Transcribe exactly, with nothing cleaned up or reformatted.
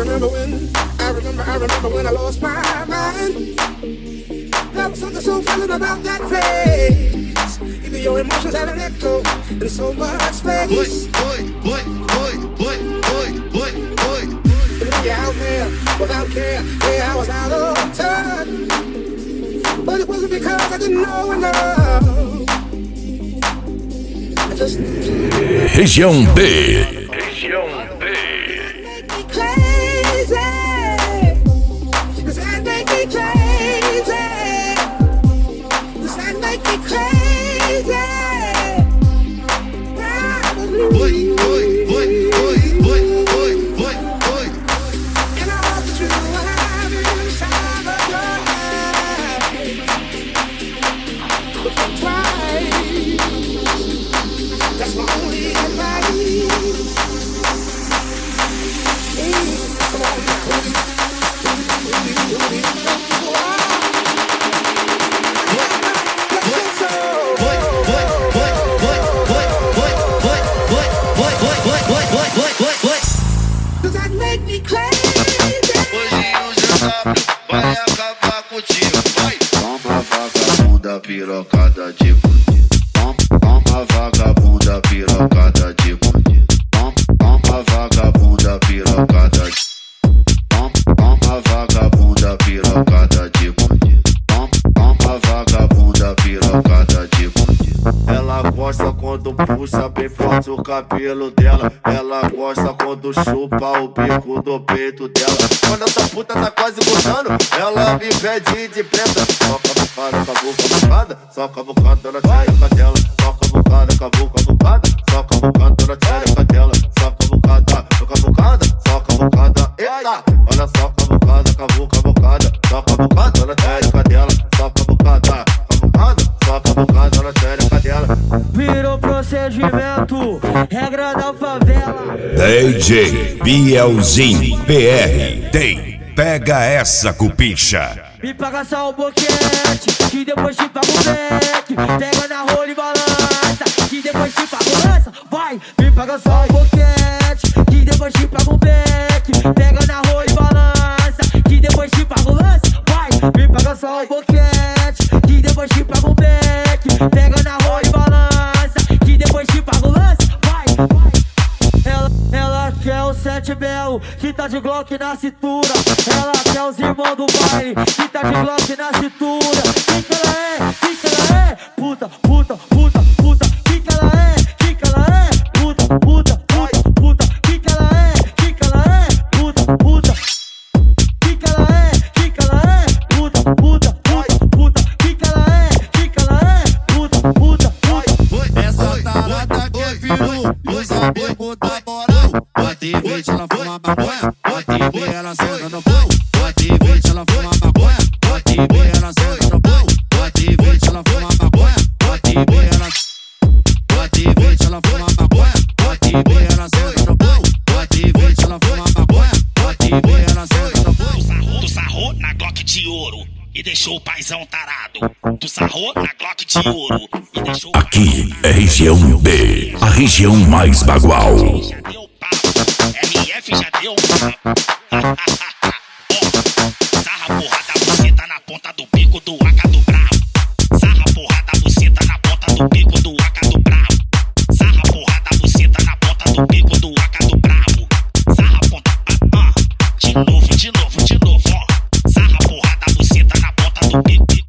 remember when, I remember, I remember when I lost my mind. There was something so pleasant about that place. Even your emotions have an echo in so much space. Boy, boy, boy, boy, boy, boy, boy. And when you're out there without care, yeah, I was out of touch. But it wasn't because I didn't know enough. I just... Região B. Região B. Make me crazy. Does that make me crazy? Does that make me crazy? Boy, boy, boy, boy, boy, boy, boy, boy. And I hope that you have inside of your eyes. But think twice. That's my only advice. Come on now. Does that make me crazy? Hoje o G W vai acabar contigo. Vai! Toma vagabunda pirocada de fudido. Toma vagabunda pirocada de fudido. Toma vagabunda pirocada de Toma vagabunda pirocada de fudido. Toma vagabunda pirocada de fudido. Ela gosta quando puxa bem forte o cabelo dela. Ela gosta quando chupa o bico do peito dela. Quando essa puta tá quase gostando, ela me pede de pressa. Soca a bocada, com a boca bocada. Soca a bocada na tchereca dela. Soca a bocada, com a boca bocada. Soca a bocada na tchereca dela. Soca a bocada, soca a bocada. Soca a bocada, eita. Olha, soca a bocada, com a boca bocada. Soca a bocada na tchereca dela. Soca a bocada, com a bocada. Soca a bocada na tchereca dela. Virou procedimento, regra da favela. D J Bielzinho P R. Tem, pega essa cupicha. Me paga só o boquete, que depois te pago o beck. Pega na rola e balança, que depois te pago lança. Vai, me paga só o boquete, que depois te pago o beck. Pega na rola e balança, que depois te pago lança. Vai, me paga só o boquete, que depois te pago o beck. Pega na rola e balança, que depois te pago lança. Vai, vai. Ela, ela quer o sete belo, que tá de Glock na cintura. Ela quer os irmãos do baile, que tá de Glock na cintura. Quem que ela é? Quem que ela é? Puta, puta, puta, puta. Quem que ela é? Quem que ela é? Puta, puta, puta, puta. Quem que ela é? Quem que ela é? Puta, puta. Quem que ela é? Quem que ela é? Puta, puta, puta, puta. Quem que ela é? Quem que ela é? Puta, puta, puta. Essa tarada que virou, usa bico da moral. Bota e vinte, ela fuma maconha. Bota e vinte, ela senta no pau. Bota e vinte, ela fuma maconha. Bota e vinte, ela senta no pau. Bota e vinte, ela fuma maconha. Bota e vinte, ela Bota e vinte, ela fuma maconha. Bota e vinte, ela senta no pau. Bota e vinte, ela fuma maconha. Bota e vinte, ela senta no pau. Tu sarrou, tu sarrou na Glock de ouro e deixou o paizão tarado. Tu sarrou na Glock de ouro e deixou o Aqui é região B, a região mais bagual. já deu papo, M F já deu papo. Sarra porrada, buceta na ponta do bico do A K do bravo. Sarra porrada, buceta na ponta do bico do A K do bravo. Sarra porrada, buceta na ponta do bico do A K do bravo. Sarra ponta, ah, ah. De novo, de novo, de novo, ó. Sarra porrada, buceta na ponta do bico.